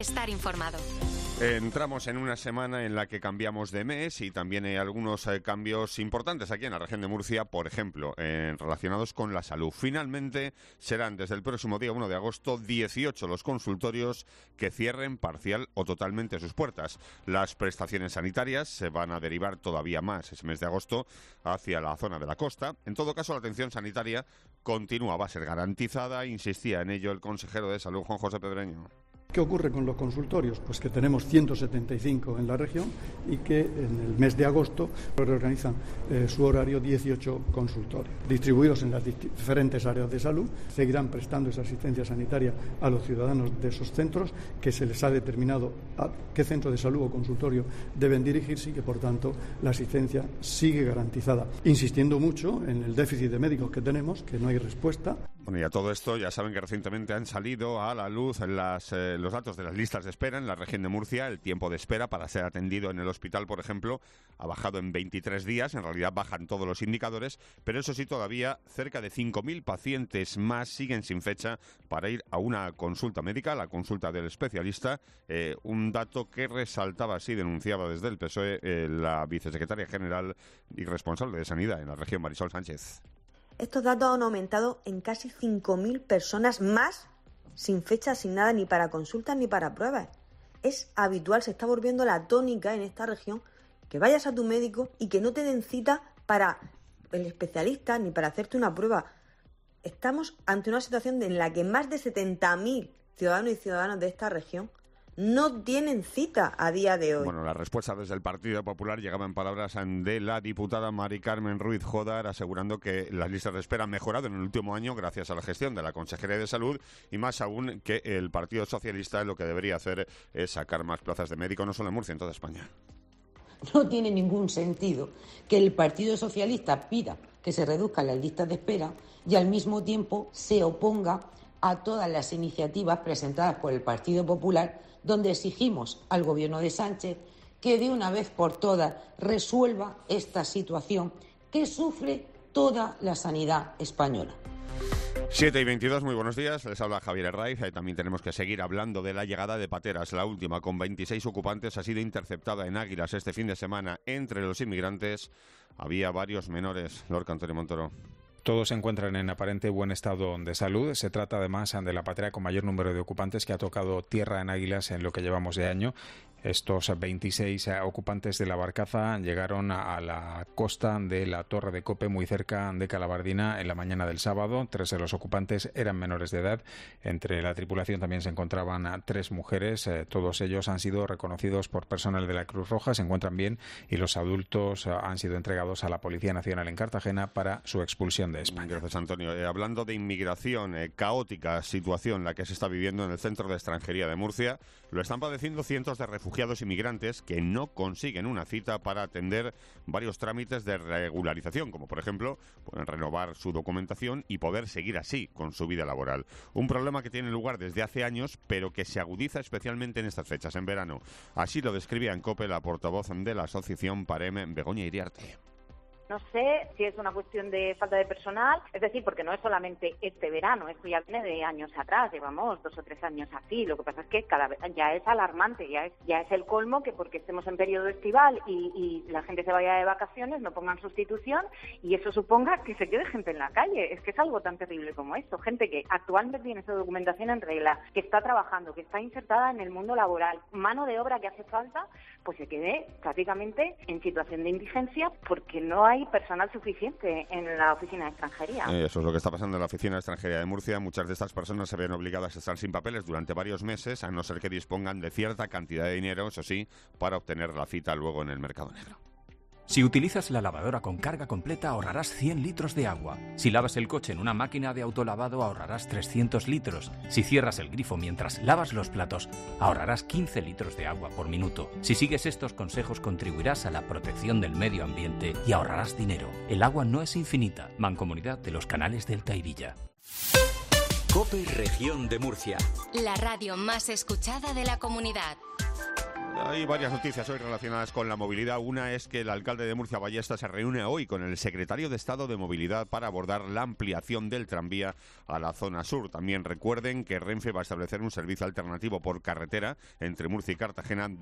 Estar informado. Entramos en una semana en la que cambiamos de mes y también hay algunos cambios importantes aquí en la región de Murcia, por ejemplo, relacionados con la salud. Finalmente serán desde el próximo día 1 de agosto 18 los consultorios que cierren parcial o totalmente sus puertas. Las prestaciones sanitarias se van a derivar todavía más ese mes de agosto hacia la zona de la costa. En todo caso, la atención sanitaria continúa, va a ser garantizada, insistía en ello el consejero de Salud, Juan José Pedreño. ¿Qué ocurre con los consultorios? Pues que tenemos 175 en la región y que en el mes de agosto reorganizan su horario 18 consultorios. Distribuidos en las diferentes áreas de salud, seguirán prestando esa asistencia sanitaria a los ciudadanos de esos centros, que se les ha determinado a qué centro de salud o consultorio deben dirigirse y que, por tanto, la asistencia sigue garantizada. Insistiendo mucho en el déficit de médicos que tenemos, que no hay respuesta. Bueno, y a todo esto ya saben que recientemente han salido a la luz los datos de las listas de espera en la región de Murcia. El tiempo de espera para ser atendido en el hospital, por ejemplo, ha bajado en 23 días. En realidad bajan todos los indicadores, pero eso sí, todavía cerca de 5.000 pacientes más siguen sin fecha para ir a una consulta médica, la consulta del especialista. Un dato que resaltaba, así denunciaba desde el PSOE la vicesecretaria general y responsable de Sanidad en la región, Marisol Sánchez. Estos datos han aumentado en casi 5.000 personas más sin fecha asignada ni para consultas ni para pruebas. Es habitual, se está volviendo la tónica en esta región, que vayas a tu médico y que no te den cita para el especialista ni para hacerte una prueba. Estamos ante una situación en la que más de 70.000 ciudadanos y ciudadanas de esta región no tienen cita a día de hoy. Bueno, la respuesta desde el Partido Popular llegaba en palabras de la diputada Mari Carmen Ruiz Jodar, asegurando que las listas de espera han mejorado en el último año gracias a la gestión de la Consejería de Salud, y más aún que el Partido Socialista lo que debería hacer es sacar más plazas de médico, no solo en Murcia, en toda España. No tiene ningún sentido que el Partido Socialista pida que se reduzcan las listas de espera y al mismo tiempo se oponga a todas las iniciativas presentadas por el Partido Popular, donde exigimos al Gobierno de Sánchez que de una vez por todas resuelva esta situación que sufre toda la sanidad española. 7:22, muy buenos días, les habla Javier Herraiz. También tenemos que seguir hablando de la llegada de pateras. La última, con 26 ocupantes, ha sido interceptada en Águilas este fin de semana. Entre los inmigrantes había varios menores. Lorca, Antonio Montoro. Todos se encuentran en aparente buen estado de salud. Se trata además de la patera con mayor número de ocupantes que ha tocado tierra en Águilas en lo que llevamos de año. Estos 26 ocupantes de la barcaza llegaron a la costa de la Torre de Cope, muy cerca de Calabardina, en la mañana del sábado. 3 de los ocupantes eran menores de edad. Entre la tripulación también se encontraban 3 mujeres. Todos ellos han sido reconocidos por personal de la Cruz Roja, se encuentran bien, y los adultos han sido entregados a la Policía Nacional en Cartagena para su expulsión de España. Gracias, Antonio. Hablando de inmigración, caótica situación la que se está viviendo en el Centro de Extranjería de Murcia. Lo están padeciendo cientos de refugiados inmigrantes que no consiguen una cita para atender varios trámites de regularización, como por ejemplo pueden renovar su documentación y poder seguir así con su vida laboral. Un problema que tiene lugar desde hace años, pero que se agudiza especialmente en estas fechas, en verano. Así lo describía en COPE la portavoz de la asociación PAREM, Begoña Iriarte. No sé si es una cuestión de falta de personal, es decir, porque no es solamente este verano, esto ya viene de años atrás, llevamos 2 o 3 años así. Lo que pasa es que cada vez ya es alarmante, ya es el colmo que porque estemos en periodo estival y la gente se vaya de vacaciones no pongan sustitución y eso suponga que se quede gente en la calle. Es que es algo tan terrible como esto, gente que actualmente tiene su documentación en regla, que está trabajando, que está insertada en el mundo laboral, mano de obra que hace falta, pues se quede prácticamente en situación de indigencia porque no hay personal suficiente en la oficina de extranjería. Eso es lo que está pasando en la oficina de extranjería de Murcia. Muchas de estas personas se ven obligadas a estar sin papeles durante varios meses, a no ser que dispongan de cierta cantidad de dinero, eso sí, para obtener la cita luego en el mercado negro. Si utilizas la lavadora con carga completa ahorrarás 100 litros de agua. Si lavas el coche en una máquina de autolavado ahorrarás 300 litros. Si cierras el grifo mientras lavas los platos ahorrarás 15 litros de agua por minuto. Si sigues estos consejos contribuirás a la protección del medio ambiente y ahorrarás dinero. El agua no es infinita. Mancomunidad de los Canales Delta y Villa. COPE Región de Murcia. La radio más escuchada de la comunidad. Hay varias noticias hoy relacionadas con la movilidad. Una es que el alcalde de Murcia Ballesta se reúne hoy con el secretario de Estado de Movilidad para abordar la ampliación del tranvía a la zona sur. También recuerden que Renfe va a establecer un servicio alternativo por carretera entre Murcia y Cartagena